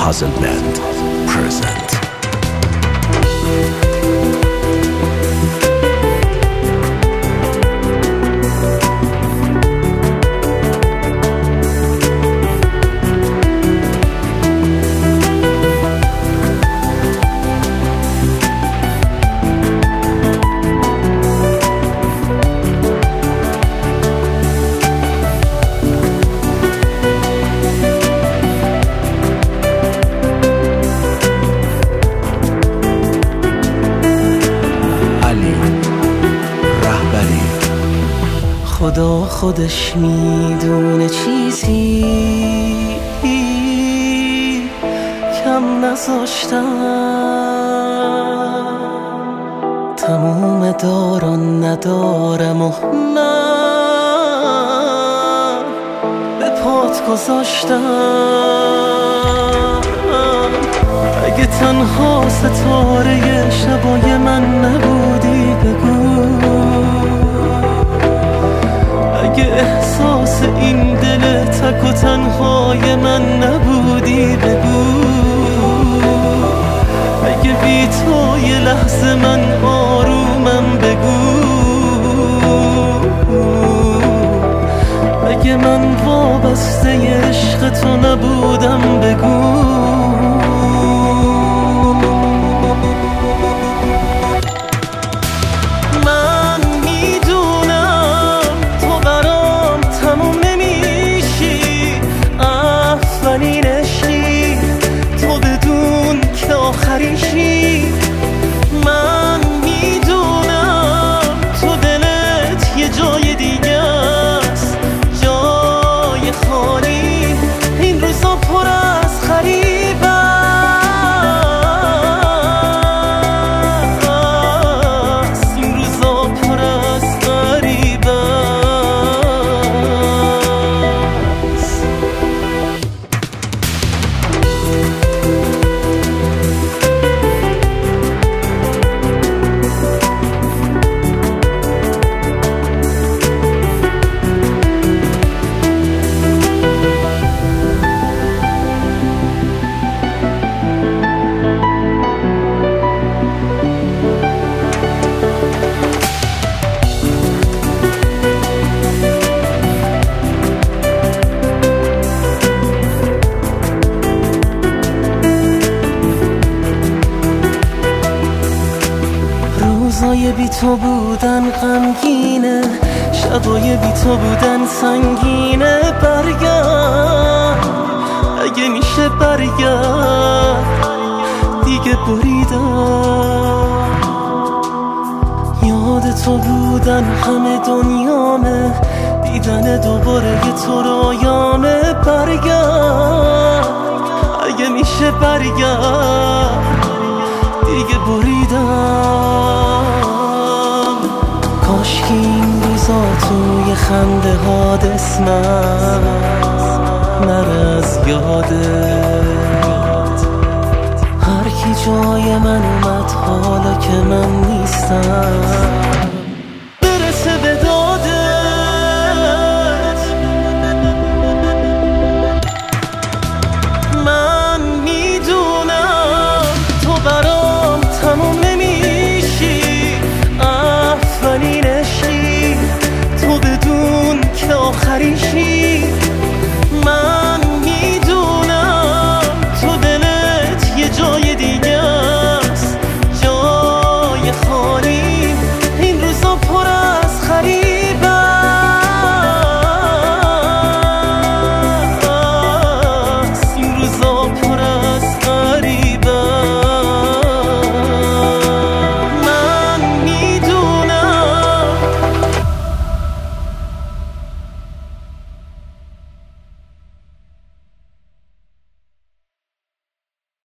Puzzleband present. خدا خودش میدونه چیزی کم نذاشتم، تموم داران ندارم و من به پات گذاشتم. اگه تنها ستاره شبای من نبودی بگو، اگه احساس این دل تک و تنهای من نبودی بگو، اگه بی تو یه لحظه من آرومم بگو، اگه من وابسته عشق تو نبودم بگو. من میدونم تو دلت یه جای دیگه است، جای خالی، این روزا پر از غریب است، این روزا پر از غریب است. روزای بی تو بودن غمگینه، شبای بی تو بودن سنگینه. برگرد اگه میشه، برگرد دیگه بریدم. یاد تو بودن همه دنیامه، دیدن دوباره یه تو رویامه. برگرد اگه میشه، برگرد دیگه بریدم. کاش که این روزا توی خنده ها اسمم نره از یادت. هر کی جای من اومد حالا که من نیستم برسه به دادت. من میدونم تو برام تموم نمیشی، اولین عشقی تو بدون که آخریشی.